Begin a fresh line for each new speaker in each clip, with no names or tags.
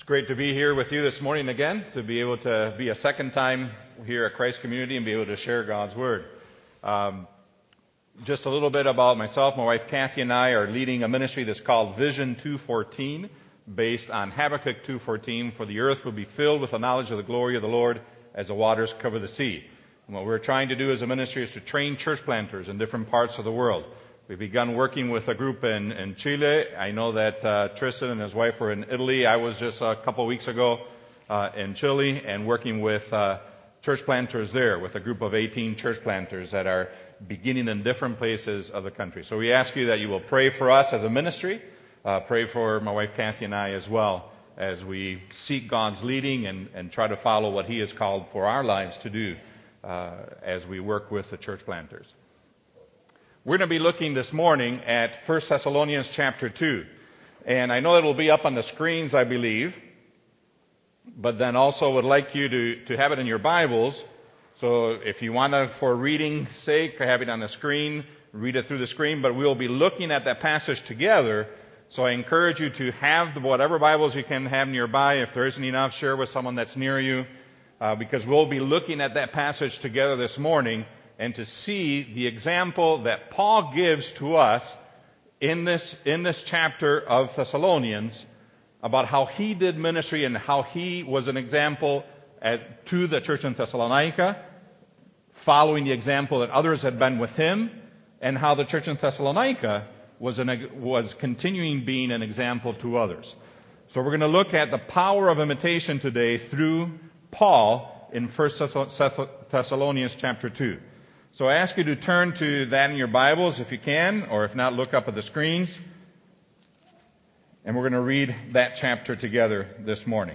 great to be here with you this morning again, to be able to be a second time here at Christ Community and be able to share God's Word. Just a little bit about myself. My wife Kathy and I are leading a ministry that's called Vision 2:14, based on Habakkuk 2:14, for the earth will be filled with the knowledge of the glory of the Lord as the waters cover the sea. And what we're trying to do as a ministry is to train church planters in different parts of the world. We've begun working with a group in Chile. I know that Tristan and his wife were in Italy. I was just a couple weeks ago in Chile and working with church planters there, with a group of 18 church planters that are beginning in different places of the country. So we ask you that you will pray for us as a ministry, pray for my wife Kathy and I as well, as we seek God's leading and try to follow what He has called for our lives to do as we work with the church planters. We're going to be looking this morning at 1 Thessalonians chapter 2. And I know it will be up on the screens, I believe. But then also would like you to have it in your Bibles. So if you want to, for reading's sake, have it on the screen, read it through the screen. But we'll be looking at that passage together. So I encourage you to have whatever Bibles you can have nearby. If there isn't enough, share with someone that's near you. Because we'll be looking at that passage together this morning, and to see the example that Paul gives to us in this chapter of Thessalonians about how he did ministry and how he was an example to the church in Thessalonica, following the example that others had been with him, and how the church in Thessalonica was continuing being an example to others. So we're going to look at the power of imitation today through Paul in 1 Thessalonians chapter 2. So I ask you to turn to that in your Bibles if you can, or if not, look up at the screens. And we're going to read that chapter together this morning.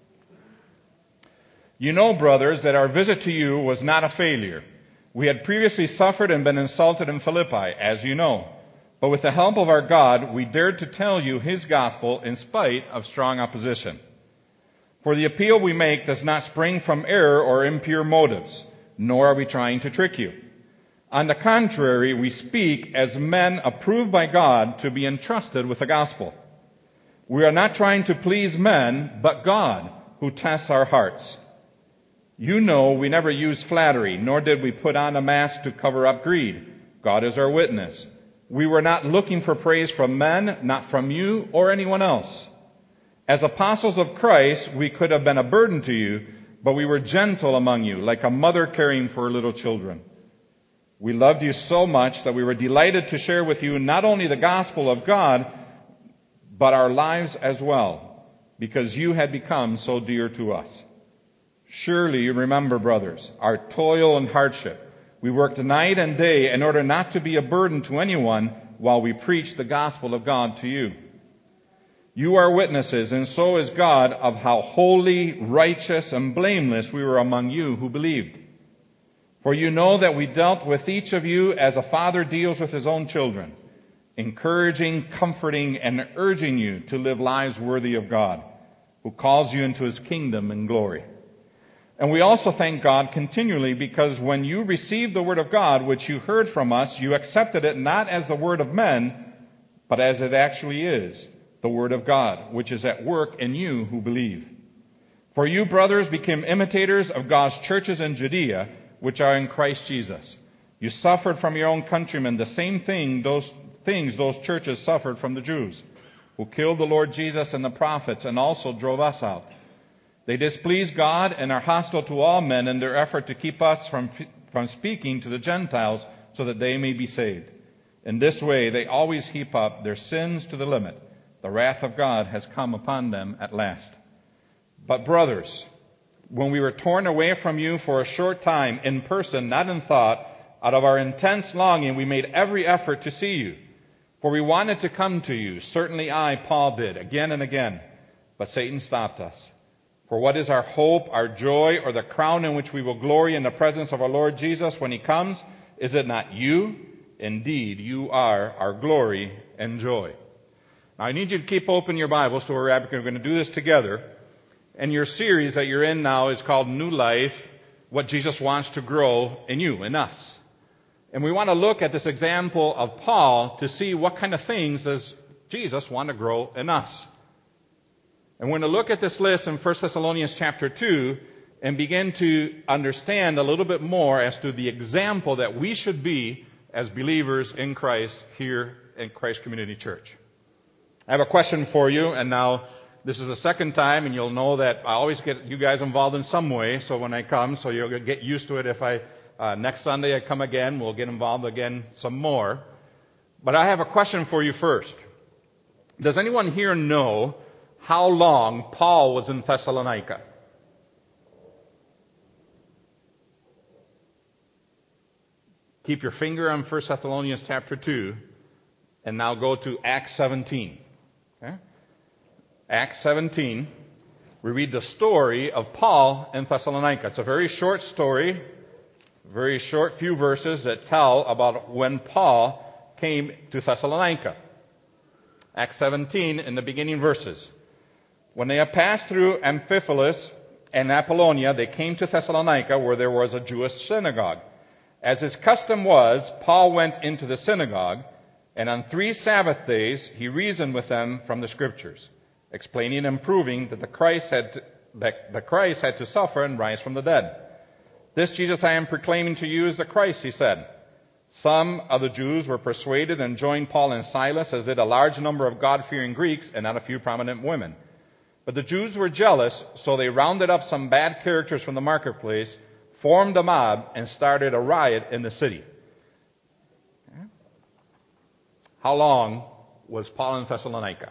You know, brothers, that our visit to you was not a failure. We had previously suffered and been insulted in Philippi, as you know. But with the help of our God, we dared to tell you His gospel in spite of strong opposition. For the appeal we make does not spring from error or impure motives, nor are we trying to trick you. On the contrary, we speak as men approved by God to be entrusted with the gospel. We are not trying to please men, but God, who tests our hearts. You know we never used flattery, nor did we put on a mask to cover up greed. God is our witness. We were not looking for praise from men, not from you or anyone else. As apostles of Christ, we could have been a burden to you, but we were gentle among you, like a mother caring for her little children. We loved you so much that we were delighted to share with you not only the gospel of God, but our lives as well, because you had become so dear to us. Surely you remember, brothers, our toil and hardship. We worked night and day in order not to be a burden to anyone while we preached the gospel of God to you. You are witnesses, and so is God, of how holy, righteous, and blameless we were among you who believed. For you know that we dealt with each of you as a father deals with his own children, encouraging, comforting, and urging you to live lives worthy of God, who calls you into His kingdom and glory. And we also thank God continually because when you received the word of God, which you heard from us, you accepted it not as the word of men, but as it actually is, the word of God, which is at work in you who believe. For you, brothers, became imitators of God's churches in Judea, which are in Christ Jesus. You suffered from your own countrymen the same those churches suffered from the Jews, who killed the Lord Jesus and the prophets and also drove us out. They displease God and are hostile to all men in their effort to keep us from speaking to the Gentiles so that they may be saved. In this way, they always heap up their sins to the limit. The wrath of God has come upon them at last. But brothers, when we were torn away from you for a short time, in person, not in thought, out of our intense longing, we made every effort to see you. For we wanted to come to you. Certainly I, Paul, did, again and again. But Satan stopped us. For what is our hope, our joy, or the crown in which we will glory in the presence of our Lord Jesus when He comes? Is it not you? Indeed, you are our glory and joy. Now, I need you to keep open your Bibles, so we're going to do this together. And your series that you're in now is called New Life, What Jesus Wants to Grow in You, in Us. And we want to look at this example of Paul to see what kind of things does Jesus want to grow in us. And we're going to look at this list in 1 Thessalonians chapter 2 and begin to understand a little bit more as to the example that we should be as believers in Christ here in Christ Community Church. I have a question for you, and now this is the second time, and you'll know that I always get you guys involved in some way, so when I come, so you'll get used to it. If next Sunday I come again, we'll get involved again some more. But I have a question for you first. Does anyone here know how long Paul was in Thessalonica? Keep your finger on 1 Thessalonians chapter 2, and now go to Acts 17. Okay? Acts 17, we read the story of Paul in Thessalonica. It's a very short story, very short few verses that tell about when Paul came to Thessalonica. Acts 17, in the beginning verses. When they had passed through Amphipolis and Apollonia, they came to Thessalonica, where there was a Jewish synagogue. As his custom was, Paul went into the synagogue, and on 3 Sabbath days he reasoned with them from the Scriptures, explaining and proving that the Christ had to suffer and rise from the dead. This Jesus I am proclaiming to you is the Christ, he said. Some of the Jews were persuaded and joined Paul and Silas, as did a large number of God-fearing Greeks and not a few prominent women. But the Jews were jealous, so they rounded up some bad characters from the marketplace, formed a mob, and started a riot in the city. How long was Paul in Thessalonica?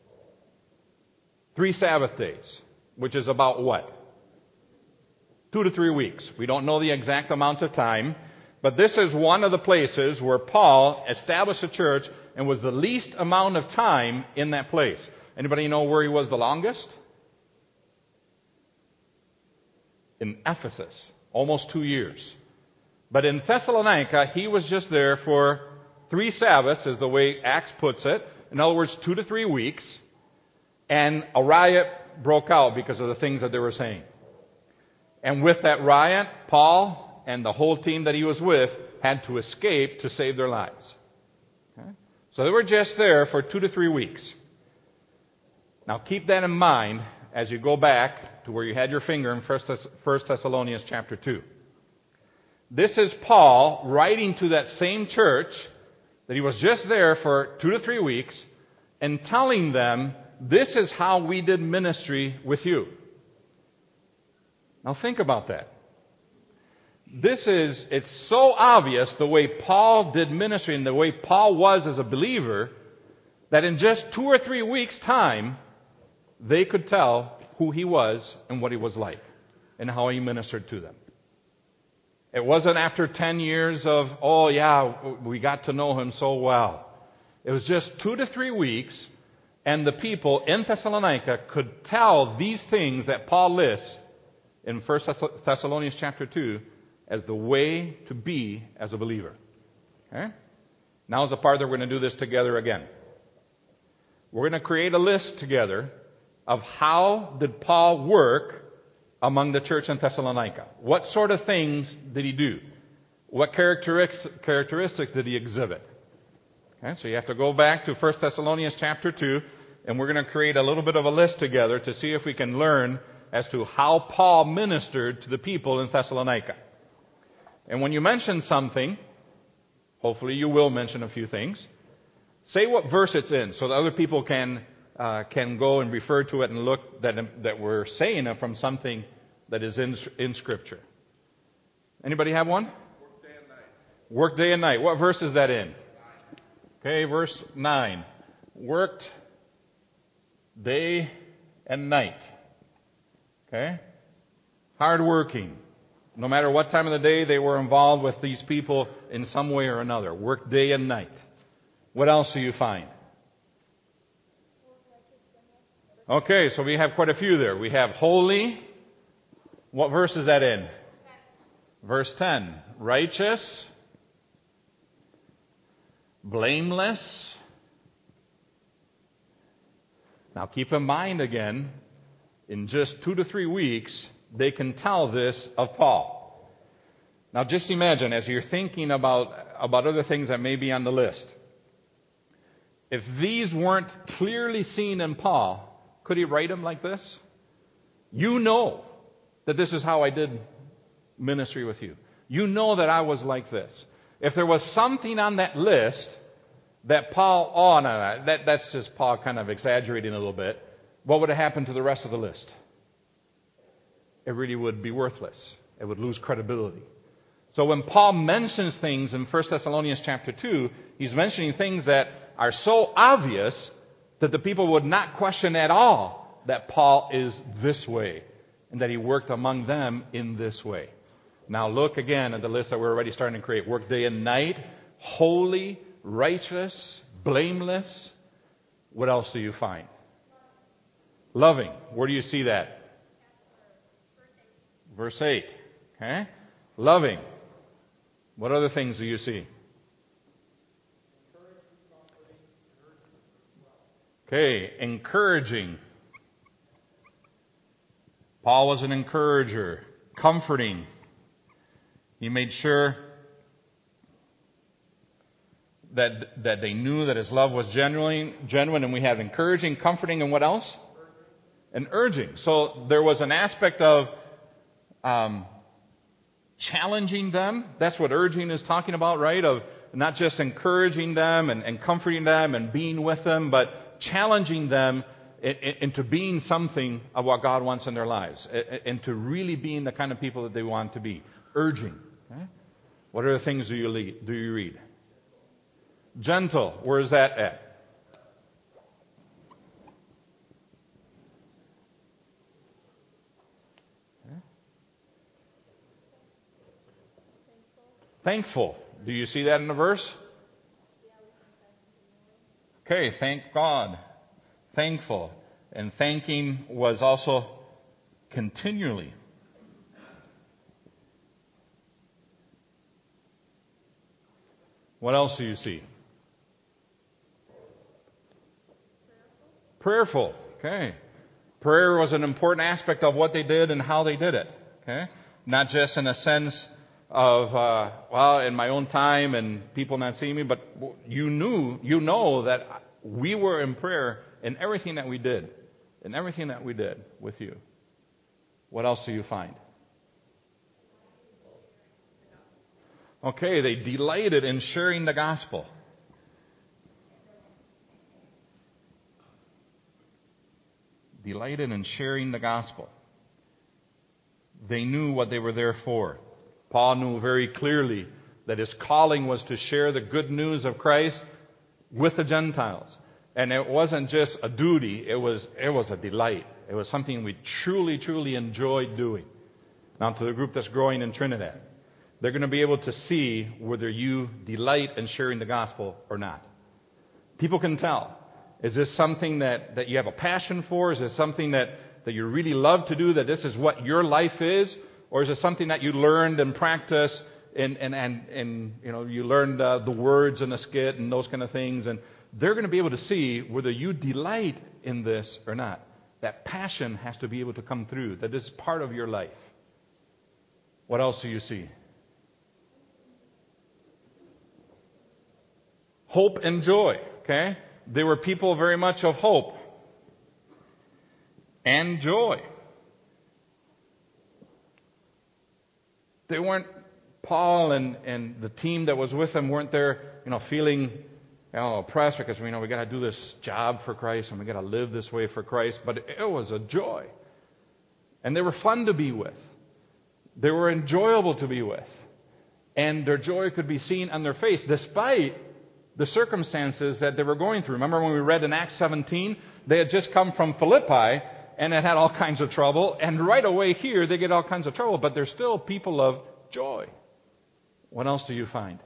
3 Sabbath days, which is about what? 2 to 3 weeks. We don't know the exact amount of time, but this is one of the places where Paul established a church and was the least amount of time in that place. Anybody know where he was the longest? In Ephesus. Almost 2 years. But in Thessalonica, he was just there for 3 Sabbaths, is the way Acts puts it. In other words, 2 to 3 weeks. And a riot broke out because of the things that they were saying. And with that riot, Paul and the whole team that he was with had to escape to save their lives. Okay? So they were just there for 2 to 3 weeks. Now keep that in mind as you go back to where you had your finger in 1 Thessalonians chapter 2. This is Paul writing to that same church that he was just there for 2 to 3 weeks and telling them, this is how we did ministry with you. Now think about that. It's so obvious the way Paul did ministry and the way Paul was as a believer that in just 2 or 3 weeks' time, they could tell who he was and what he was like and how he ministered to them. It wasn't after 10 years of, oh yeah, we got to know him so well. It was just 2 to 3 weeks, and the people in Thessalonica could tell these things that Paul lists in 1 Thessalonians chapter 2 as the way to be as a believer. Okay? Now is the part that we're going to do this together again. We're going to create a list together of how did Paul work among the church in Thessalonica. What sort of things did he do? What characteristics did he exhibit? Okay, so you have to go back to 1 Thessalonians chapter 2, and we're going to create a little bit of a list together to see if we can learn as to how Paul ministered to the people in Thessalonica. And when you mention something, hopefully you will mention a few things, say what verse it's in so that other people can go and refer to it and look that we're saying it from something that is in Scripture. Anybody have one?
Work day and night.
Work day and night. What verse is that in? Okay, verse 9. Worked day and night. Okay? Hardworking. No matter what time of the day they were involved with these people in some way or another. Worked day and night. What else do you find? Okay, so we have quite a few there. We have holy. What verse is that in? Verse 10. Righteous. Blameless. Now keep in mind again, in just 2 to 3 weeks, they can tell this of Paul. Now just imagine, as you're thinking about other things that may be on the list, if these weren't clearly seen in Paul, Could he write them like this? You know that this is how I did ministry with you. You know that I was like this. If there was something on that list that Paul, that's just Paul kind of exaggerating a little bit, what would have happened to the rest of the list? It really would be worthless. It would lose credibility. So when Paul mentions things in 1 Thessalonians chapter 2, he's mentioning things that are so obvious that the people would not question at all that Paul is this way and that he worked among them in this way. Now look again at the list that we're already starting to create. Work day and night, holy, righteous, blameless. What else do you find? Loving. Where do you see that? Verse 8. Okay? Loving. What other things do you see? Okay, encouraging. Paul was an encourager. Comforting. He made sure that they knew that his love was genuine, and we have encouraging, comforting, and what else? And urging. So there was an aspect of challenging them. That's what urging is talking about, right? Of not just encouraging them and comforting them and being with them, but challenging them into being something of what God wants in their lives, into really being the kind of people that they want to be. Urging. Okay? What other things do you read? Gentle. Where is that at? Thankful. Do you see that in the verse? Okay, thank God. Thankful. And thanking was also continually. What else do you see? Prayerful. Okay. Prayer was an important aspect of what they did and how they did it. Okay. Not just in a sense of, in my own time and people not seeing me, but you know that we were in prayer in everything that we did. In everything that we did with you. What else do you find? Okay, they delighted in sharing the gospel. Delighted in sharing the gospel. They knew what they were there for. Paul knew very clearly that his calling was to share the good news of Christ with the Gentiles. And it wasn't just a duty, it was a delight. It was something we truly, truly enjoyed doing. Now to the group that's growing in Trinidad, they're going to be able to see whether you delight in sharing the gospel or not. People can tell. Is this something that you have a passion for? Is this something that you really love to do, that this is what your life is? Or is it something that you learned and practiced and you learned the words in a skit and those kind of things? And they're going to be able to see whether you delight in this or not. That passion has to be able to come through. That is part of your life. What else do you see? Hope and joy. Okay? They were people very much of hope and joy. They weren't, Paul and the team that was with them weren't there, feeling oppressed because we got to do this job for Christ and we got to live this way for Christ. But it was a joy. And they were fun to be with. They were enjoyable to be with. And their joy could be seen on their face despite the circumstances that they were going through. Remember when we read in Acts 17, they had just come from Philippi and had all kinds of trouble. And right away here, they get all kinds of trouble, but they're still people of joy. What else do you find?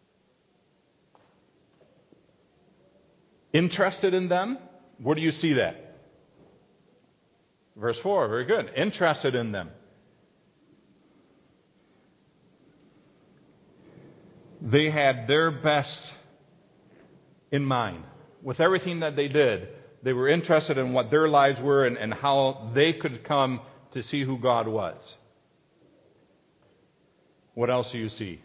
Interested in them? Where do you see that? Verse 4, very good. Interested in them. They had their best in mind. With everything that they did, they were interested in what their lives were and how they could come to see who God was. What else do you see?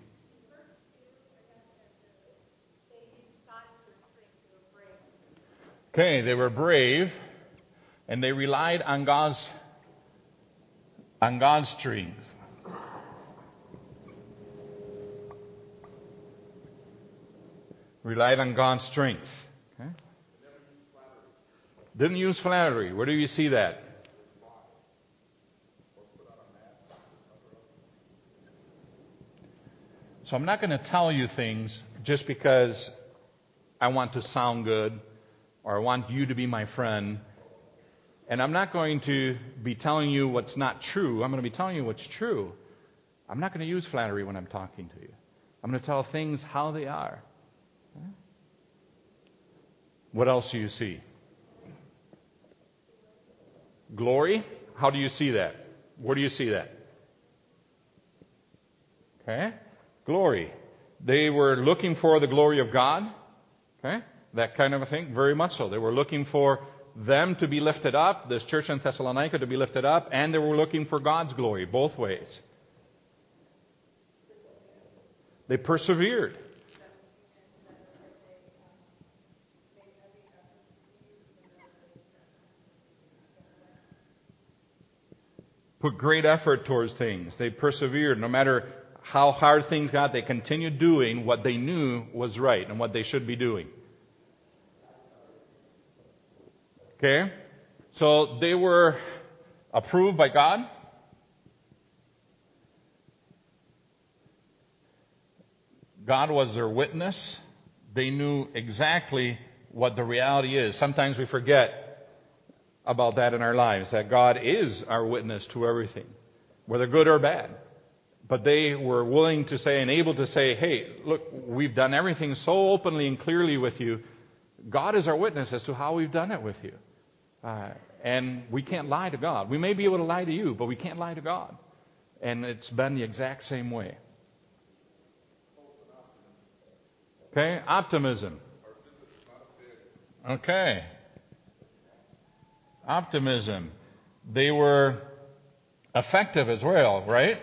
Okay, they were brave. And they relied on God's strength. Relied on God's strength. Okay? Didn't use flattery. Where do you see that? So I'm not going to tell you things just because I want to sound good or I want you to be my friend. And I'm not going to be telling you what's not true. I'm going to be telling you what's true. I'm not going to use flattery when I'm talking to you. I'm going to tell things how they are. What else do you see? Glory. How do you see that? Where do you see that? Okay. Glory. They were looking for the glory of God. Okay. That kind of a thing. Very much so. They were looking for them to be lifted up, this church in Thessalonica to be lifted up, and they were looking for God's glory, both ways. They persevered. Put great effort towards things. They persevered. No matter how hard things got, they continued doing what they knew was right and what they should be doing. Okay? So they were approved by God. God was their witness. They knew exactly what the reality is. Sometimes we forget about that in our lives, that God is our witness to everything, whether good or bad. But they were willing to say and able to say, hey, look, we've done everything so openly and clearly with you. God is our witness as to how we've done it with you. And we can't lie to God. We may be able to lie to you, but we can't lie to God. And it's been the exact same way. Okay, optimism. Okay. Optimism. They were effective as well, right?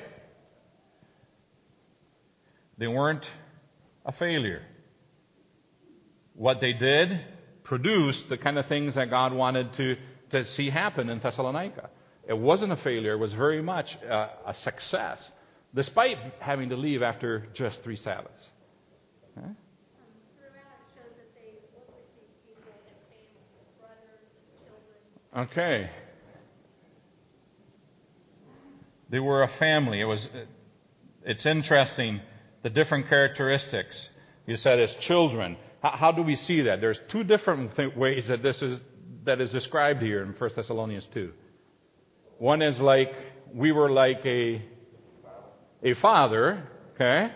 They weren't a failure. What they did produced the kind of things that God wanted to see happen in Thessalonica. It wasn't a failure. It was very much a success, despite having to leave after just 3 Sabbaths. Okay? Okay. They were a family. It's interesting, the different characteristics. You said as children. How do we see that? There's 2 different ways that that is described here in 1 Thessalonians 2. One is like, we were like a father, okay?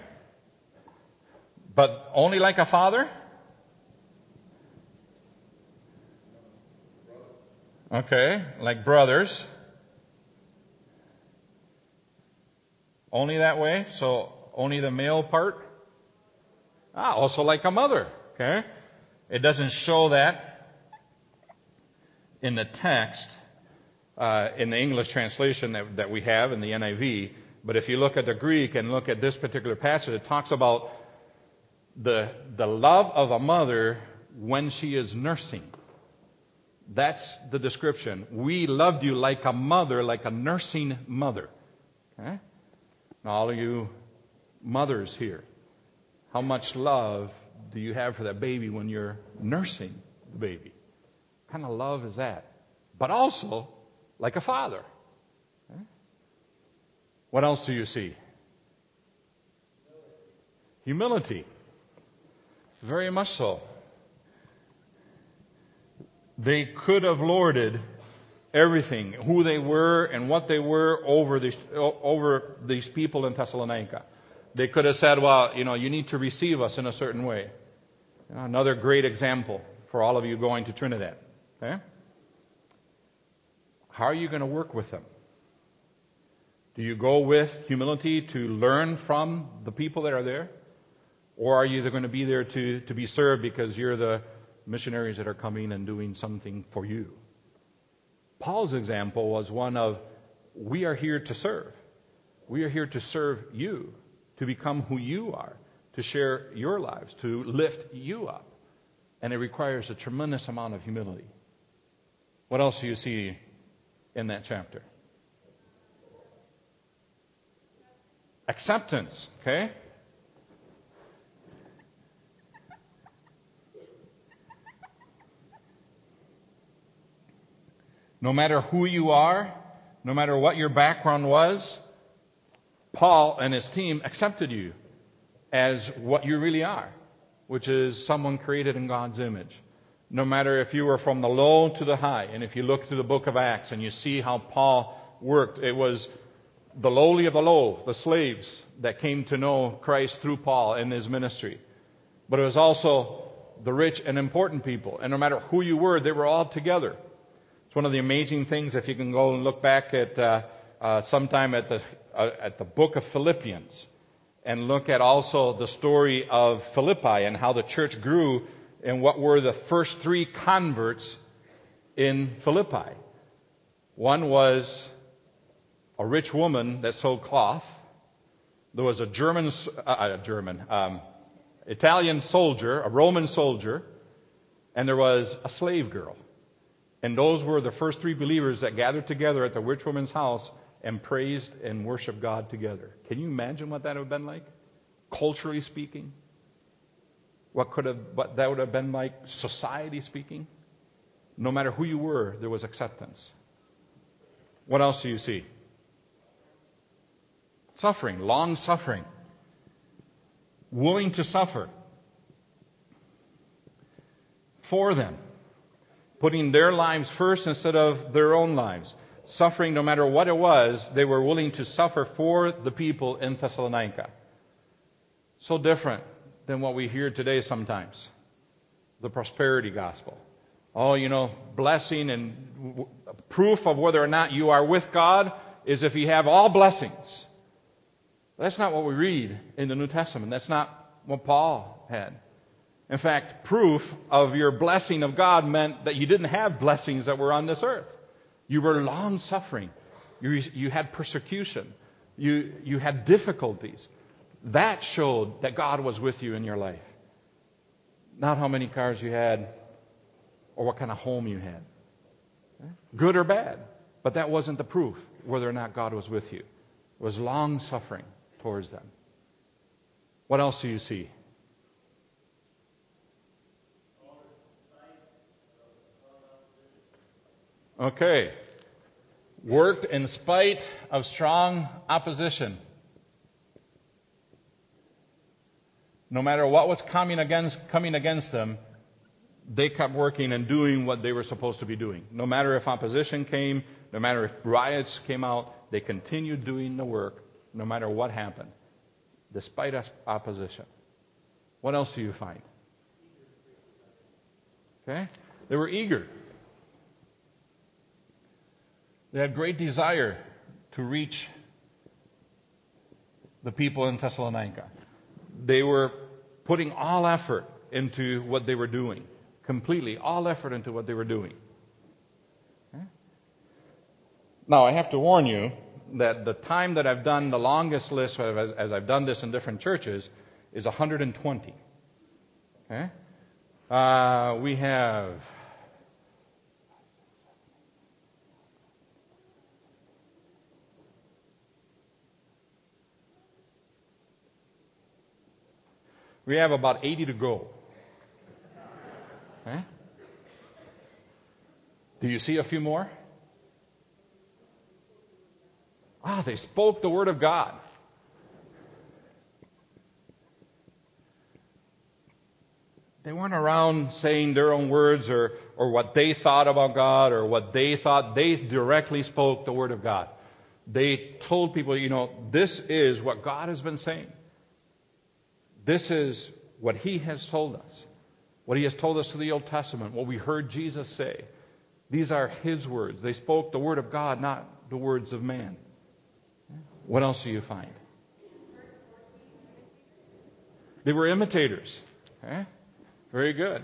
But only like a father? Okay, like brothers. Only that way? So only the male part? Also like a mother. Okay? It doesn't show that in the text, in the English translation that we have in the NIV. But if you look at the Greek and look at this particular passage, it talks about the love of a mother when she is nursing. That's the description. We loved you like a mother, like a nursing mother. Okay? Now, all of you mothers here, how much love do you have for that baby when you're nursing the baby? What kind of love is that? But also, like a father. Okay? What else do you see? Humility. Very much so. They could have lorded everything, who they were and what they were over these people in Thessalonica. They could have said, well, you need to receive us in a certain way. Another great example for all of you going to Trinidad. Okay? How are you going to work with them? Do you go with humility to learn from the people that are there? Or are you going to be there to be served because you're the missionaries that are coming and doing something for you? Paul's example was one of, we are here to serve. We are here to serve you, to become who you are, to share your lives, to lift you up. And it requires a tremendous amount of humility. What else do you see in that chapter? Acceptance, okay? No matter who you are, no matter what your background was, Paul and his team accepted you as what you really are, which is someone created in God's image. No matter if you were from the low to the high, and if you look through the book of Acts and you see how Paul worked, it was the lowly of the low, the slaves that came to know Christ through Paul in his ministry. But it was also the rich and important people. And no matter who you were, they were all together. It's one of the amazing things, if you can go and look back at sometime at the book of Philippians, and look at also the story of Philippi and how the church grew and what were the first 3 converts in Philippi. One was a rich woman that sold cloth. There was Italian soldier, a Roman soldier, and there was a slave girl. And those were the first 3 believers that gathered together at the rich woman's house and praised and worshiped God together. Can you imagine what that would have been like? Culturally speaking? What that would have been like society speaking? No matter who you were, there was acceptance. What else do you see? Suffering, long suffering. Willing to suffer for them. Putting their lives first instead of their own lives. Suffering, no matter what it was, they were willing to suffer for the people in Thessalonica. So different than what we hear today sometimes. The prosperity gospel. Oh, blessing and proof of whether or not you are with God is if you have all blessings. That's not what we read in the New Testament. That's not what Paul had. In fact, proof of your blessing of God meant that you didn't have blessings that were on this earth. You were long suffering. You had persecution. You had difficulties. That showed that God was with you in your life. Not how many cars you had or what kind of home you had. Good or bad. But that wasn't the proof whether or not God was with you. It was long suffering towards them. What else do you see? Okay. Worked in spite of strong opposition. No matter what was coming against them, they kept working and doing what they were supposed to be doing. No matter if opposition came, no matter if riots came out, they continued doing the work no matter what happened, despite opposition. What else do you find? Okay? They were eager. They had great desire to reach the people in Thessalonica. They were putting all effort into what they were doing. Completely, all effort into what they were doing. Okay? Now, I have to warn you that the time that I've done the longest list, as I've done this in different churches, is 120. Okay? We have... We have about 80 to go. Okay? Do you see a few more? They spoke the Word of God. They weren't around saying their own words or what they thought about God or what they thought. They directly spoke the Word of God. They told people, this is what God has been saying. This is what He has told us. What He has told us through the Old Testament. What we heard Jesus say. These are His words. They spoke the Word of God, not the words of man. What else do you find? They were imitators. Okay? Very good.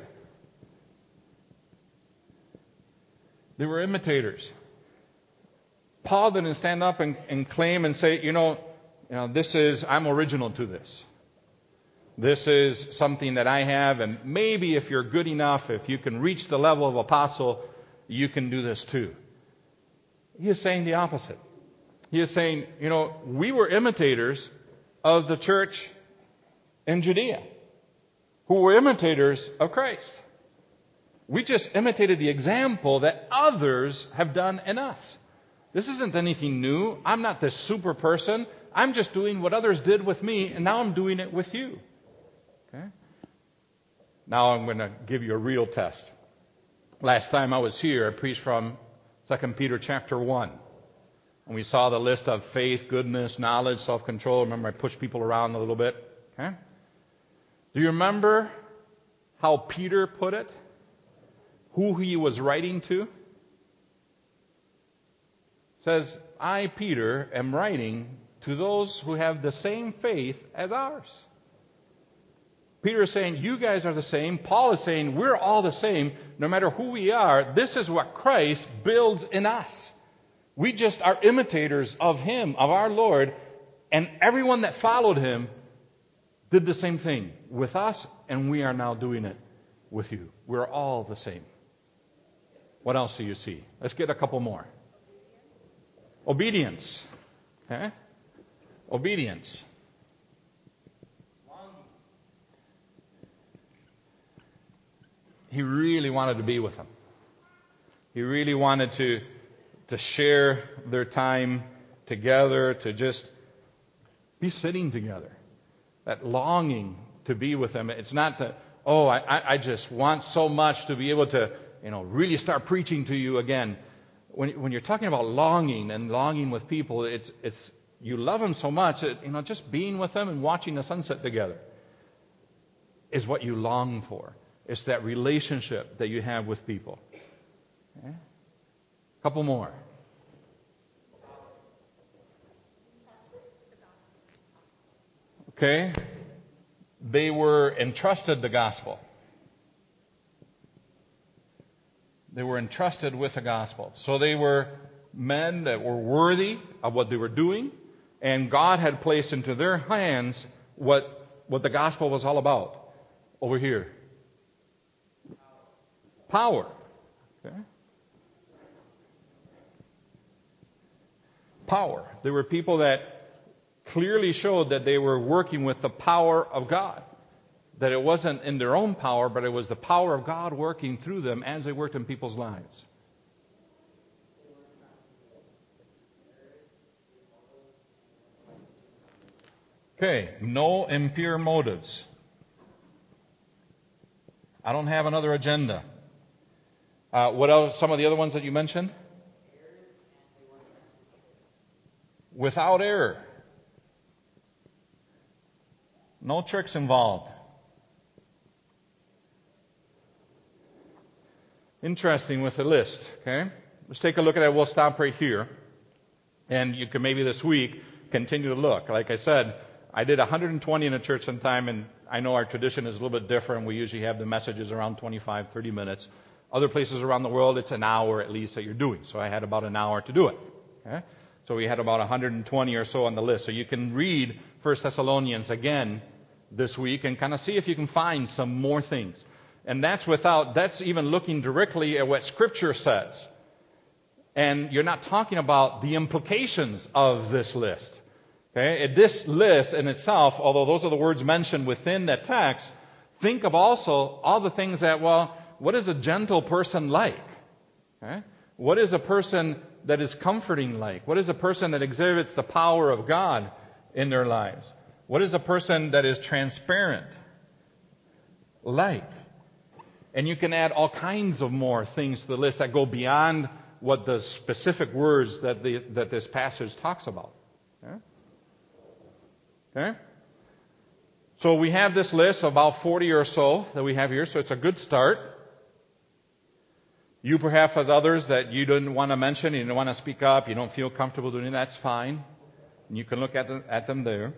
They were imitators. Paul didn't stand up and claim and say, I'm original to this. This is something that I have, and maybe if you're good enough, if you can reach the level of apostle, you can do this too. He is saying the opposite. He is saying, we were imitators of the church in Judea, who were imitators of Christ. We just imitated the example that others have done in us. This isn't anything new. I'm not this super person. I'm just doing what others did with me, and now I'm doing it with you. Okay? Now I'm going to give you a real test. Last time I was here, I preached from 2 Peter chapter 1. And we saw the list of faith, goodness, knowledge, self-control. Remember, I pushed people around a little bit. Okay? Do you remember how Peter put it? Who he was writing to? It says, I, Peter, am writing to those who have the same faith as ours. Peter is saying, you guys are the same. Paul is saying, we're all the same. No matter who we are, this is what Christ builds in us. We just are imitators of Him, of our Lord, and everyone that followed Him did the same thing with us, and we are now doing it with you. We're all the same. What else do you see? Let's get a couple more. Obedience. Okay? Obedience. He really wanted to be with them. He really wanted to share their time together, to just be sitting together. That longing to be with them. It's not that, I just want so much to be able to, really start preaching to you again. When you're talking about longing and longing with people, it's you love them so much that, just being with them and watching the sunset together is what you long for. It's that relationship that you have with people. Okay? A couple more. Okay? They were entrusted the gospel. They were entrusted with the gospel. So they were men that were worthy of what they were doing, and God had placed into their hands what the gospel was all about. Over here. Power. Okay? Power. They were people that clearly showed that they were working with the power of God. That it wasn't in their own power, but it was the power of God working through them as they worked in people's lives. Okay, no impure motives. I don't have another agenda. What else? Some of the other ones that you mentioned? Without error. No tricks involved. Interesting with the list, okay? Let's take a look at it. We'll stop right here. And you can maybe this week continue to look. Like I said, I did 120 in a church sometime, and I know our tradition is a little bit different. We usually have the messages around 25, 30 minutes. Other places around the world, it's an hour at least that you're doing. So I had about an hour to do it. Okay? So we had about 120 or so on the list. So you can read 1 Thessalonians again this week and kind of see if you can find some more things. And that's even looking directly at what Scripture says. And you're not talking about the implications of this list. Okay? This list in itself, although those are the words mentioned within that text, think of also all the things that, what is a gentle person like? Okay? What is a person that is comforting like? What is a person that exhibits the power of God in their lives? What is a person that is transparent like? And you can add all kinds of more things to the list that go beyond what the specific words that this passage talks about. Okay? Okay? So we have this list of about 40 or so that we have here, so it's a good start. You perhaps have others that you didn't want to mention, you don't want to speak up, you don't feel comfortable doing it, that's fine. And you can look at them there.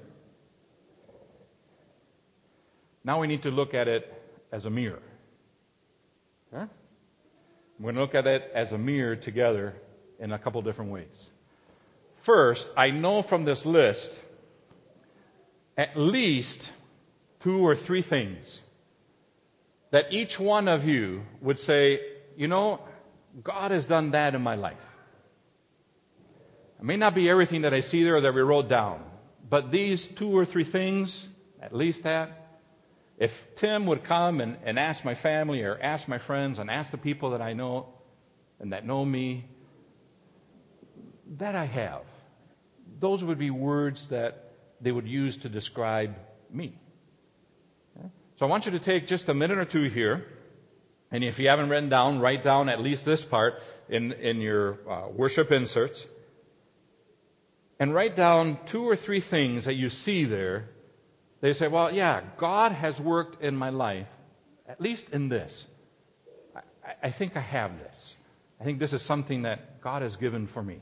Now we need to look at it as a mirror. Okay? We're going to look at it as a mirror together in a couple different ways. First, I know from this list at least 2 or 3 things that each one of you would say, God has done that in my life. It may not be everything that I see there or that we wrote down, but these 2 or 3 things, at least that, if Tim would come and ask my family or ask my friends and ask the people that I know and that know me, that I have. Those would be words that they would use to describe me. Okay? So I want you to take just a minute or two here, and if you haven't written down, write down at least this part in your worship inserts, and write down 2 or 3 things that you see there. They say, well, yeah, God has worked in my life, at least in this. I think I have this. I think this is something that God has given for me.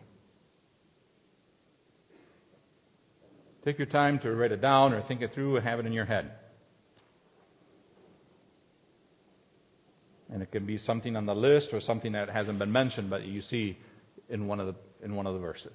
Take your time to write it down or think it through and have it in your head. And it can be something on the list or something that hasn't been mentioned, but you see in one of the verses.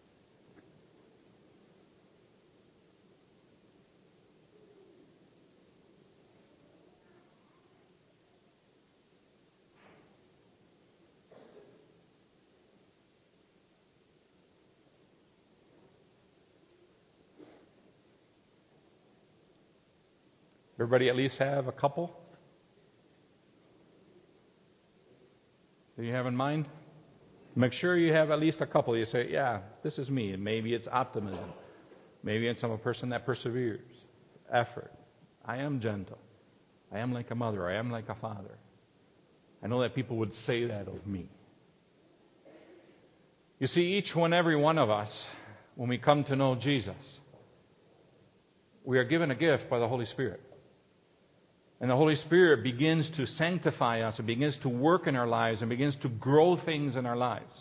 Everybody at least have a couple that you have in mind? Make sure you have at least a couple. You say, yeah, this is me. And maybe it's optimism. Maybe it's I'm a person that perseveres. Effort. I am gentle. I am like a mother. I am like a father. I know that people would say that of me. You see, every one of us, when we come to know Jesus, we are given a gift by the Holy Spirit. And the Holy Spirit begins to sanctify us, and begins to work in our lives, and begins to grow things in our lives.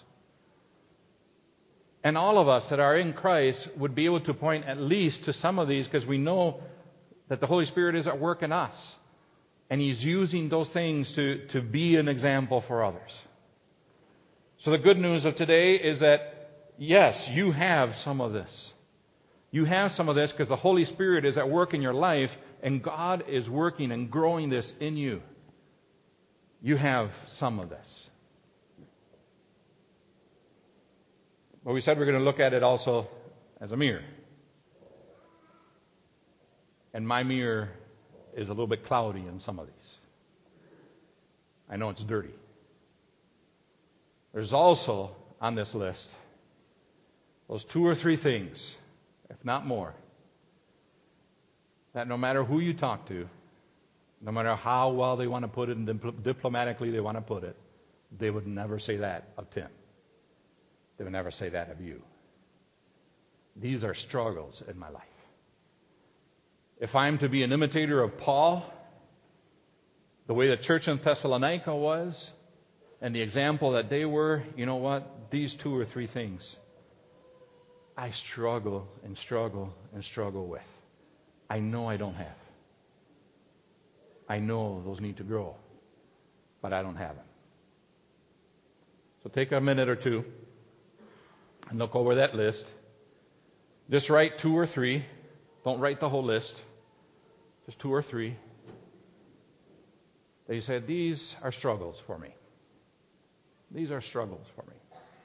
And all of us that are in Christ would be able to point at least to some of these, because we know that the Holy Spirit is at work in us. And He's using those things to be an example for others. So the good news of today is that, yes, you have some of this. You have some of this because the Holy Spirit is at work in your life, and God is working and growing this in you. You have some of this. But we said we're going to look at it also as a mirror. And my mirror is a little bit cloudy in some of these. I know it's dirty. There's also on this list those 2 or 3 things, if not more, that no matter who you talk to, no matter how well they want to put it and diplomatically they want to put it, they would never say that of Tim. They would never say that of you. These are struggles in my life. If I'm to be an imitator of Paul, the way the church in Thessalonica was, and the example that they were, you know what? These 2 or 3 things I struggle and struggle and struggle with. I know I don't have. I know those need to grow, but I don't have them. So take a minute or two and look over that list. Just write 2 or 3. Don't write the whole list. Just 2 or 3. That you said, these are struggles for me. These are struggles for me.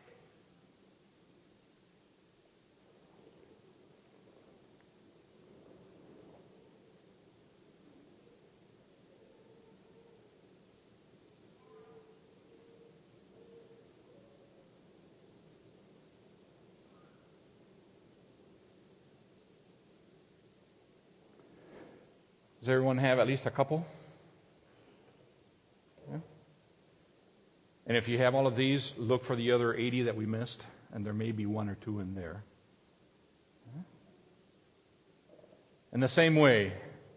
Does everyone have at least a couple? Yeah. And if you have all of these, look for the other 80 that we missed, and there may be 1 or 2 in there. Yeah. In the same way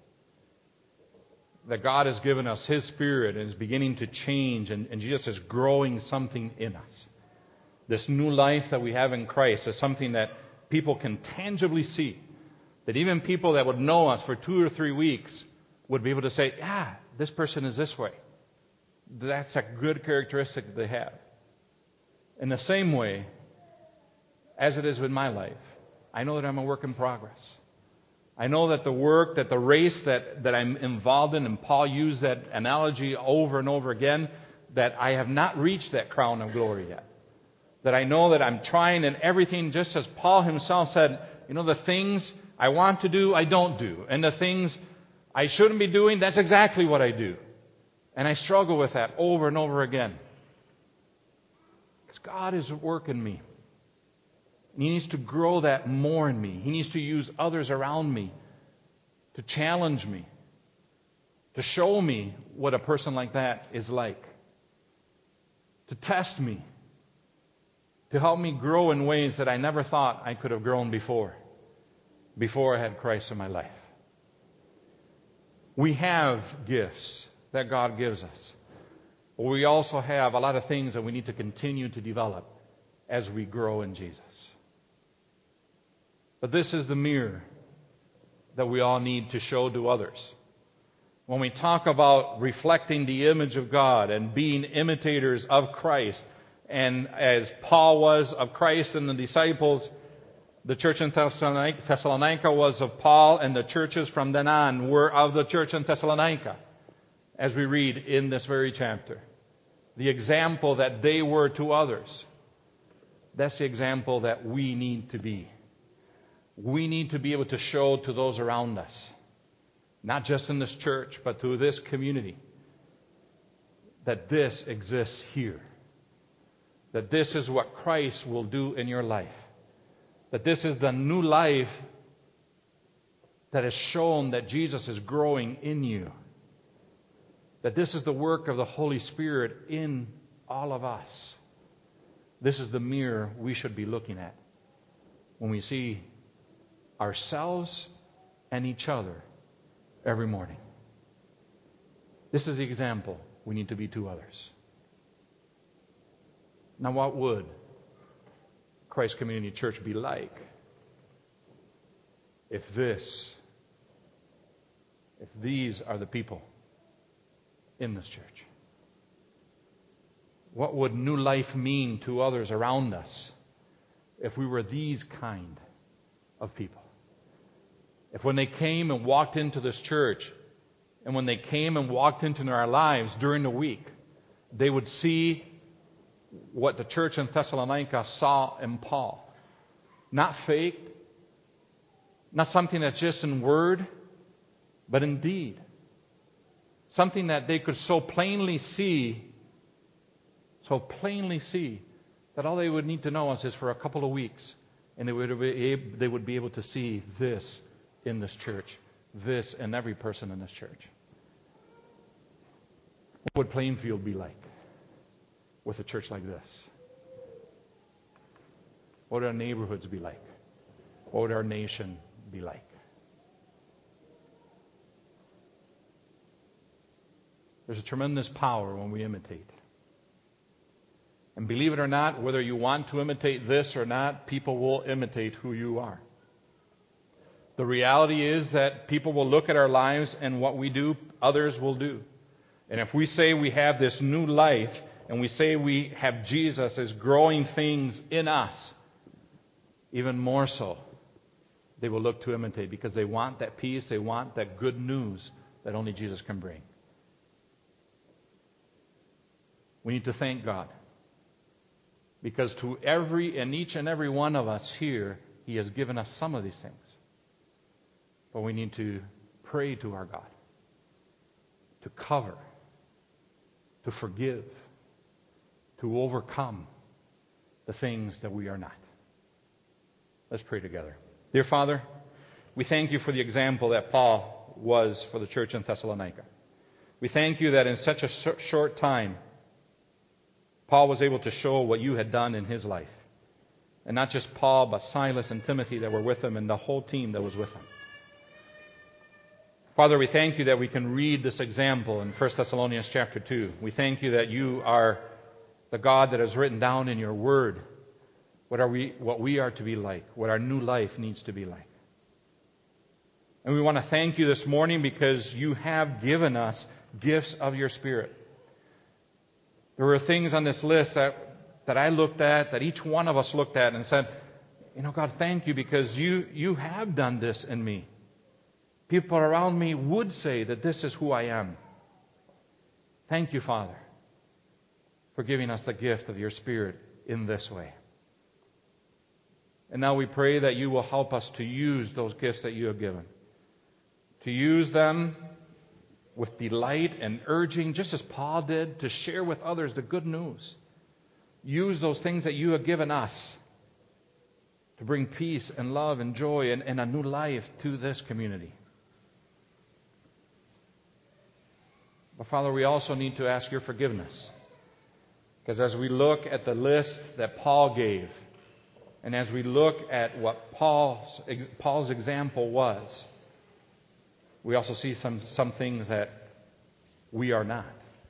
that God has given us His Spirit and is beginning to change, and Jesus is growing something in us. This new life that we have in Christ is something that people can tangibly see. That even people that would know us for 2 or 3 weeks would be able to say, this person is this way. That's a good characteristic that they have. In the same way, as it is with my life, I know that I'm a work in progress. I know that the work, that the race that I'm involved in, and Paul used that analogy over and over again, that I have not reached that crown of glory yet. That I know that I'm trying in everything, just as Paul himself said, the things I want to do, I don't do. And the things I shouldn't be doing, that's exactly what I do. And I struggle with that over and over again. Because God is at work in me. And He needs to grow that more in me. He needs to use others around me to challenge me, to show me what a person like that is like, to test me, to help me grow in ways that I never thought I could have grown before I had Christ in my life. We have gifts that God gives us, but we also have a lot of things that we need to continue to develop as we grow in Jesus. But this is the mirror that we all need to show to others. When we talk about reflecting the image of God and being imitators of Christ, and as Paul was of Christ and the disciples, the church in Thessalonica was of Paul, and the churches from then on were of the church in Thessalonica, as we read in this very chapter. The example that they were to others, that's the example that we need to be. We need to be able to show to those around us, not just in this church, but to this community, that this exists here. That this is what Christ will do in your life. That this is the new life that has shown that Jesus is growing in you. That this is the work of the Holy Spirit in all of us. This is the mirror we should be looking at when we see ourselves and each other every morning. This is the example we need to be to others. Now, what would Christ Community Church be like if these are the people in this church? What would new life mean to others around us if we were these kind of people? If when they came and walked into this church, and when they came and walked into our lives during the week, they would see what the church in Thessalonica saw in Paul. Not fake, not something that's just in word, but in deed. Something that they could so plainly see that all they would need to know is for a couple of weeks, and they would be able to see this in this church, this in every person in this church. What would Plainfield be like with a church like this? What would our neighborhoods be like? What would our nation be like? There's a tremendous power when we imitate. And believe it or not, whether you want to imitate this or not, people will imitate who you are. The reality is that people will look at our lives, and what we do, others will do. And if we say we have this new life, and we say we have Jesus as growing things in us, even more so, they will look to imitate, because they want that peace, they want that good news that only Jesus can bring. We need to thank God, because to each and every one of us here, He has given us some of these things. But we need to pray to our God to cover, to forgive, to overcome the things that we are not. Let's pray together. Dear Father, we thank You for the example that Paul was for the church in Thessalonica. We thank You that in such a short time, Paul was able to show what You had done in his life. And not just Paul, but Silas and Timothy that were with him, and the whole team that was with him. Father, we thank You that we can read this example in 1 Thessalonians chapter 2. We thank You that You are the God that has written down in Your Word what we are to be like, what our new life needs to be like. And we want to thank You this morning because You have given us gifts of Your Spirit. There were things on this list that I looked at, that each one of us looked at and said, God, thank You because you have done this in me. People around me would say that this is who I am. Thank You, Father. for giving us the gift of your Spirit in this way. And now we pray that you will help us to use those gifts that you have given, to use them with delight and urging, just as Paul did, to share with others the good news. Use those things that you have given us to bring peace and love and joy and a new life to this community. But Father, we also need to ask your forgiveness. Because as we look at the list that Paul gave, and as we look at what Paul's example was, we also see some things that we are not.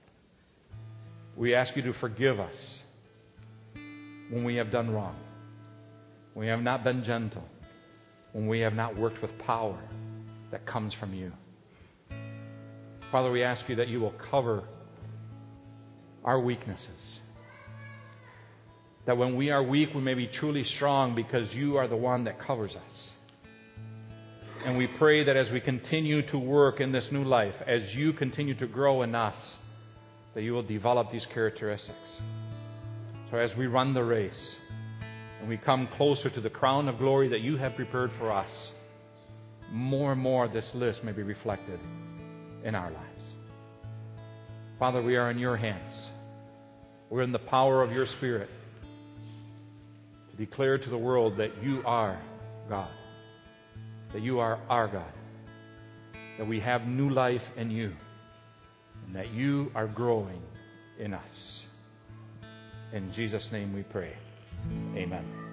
We ask you to forgive us when we have done wrong, when we have not been gentle, when we have not worked with power that comes from you. Father, we ask you that you will cover our weaknesses. That when we are weak, we may be truly strong because you are the one that covers us. And we pray that as we continue to work in this new life, as you continue to grow in us, that you will develop these characteristics. So as we run the race and we come closer to the crown of glory that you have prepared for us, more and more this list may be reflected in our lives. Father, we are in your hands. We're in the power of your Spirit to declare to the world that you are God, that you are our God, that we have new life in you, and that you are growing in us. In Jesus' name we pray. Amen.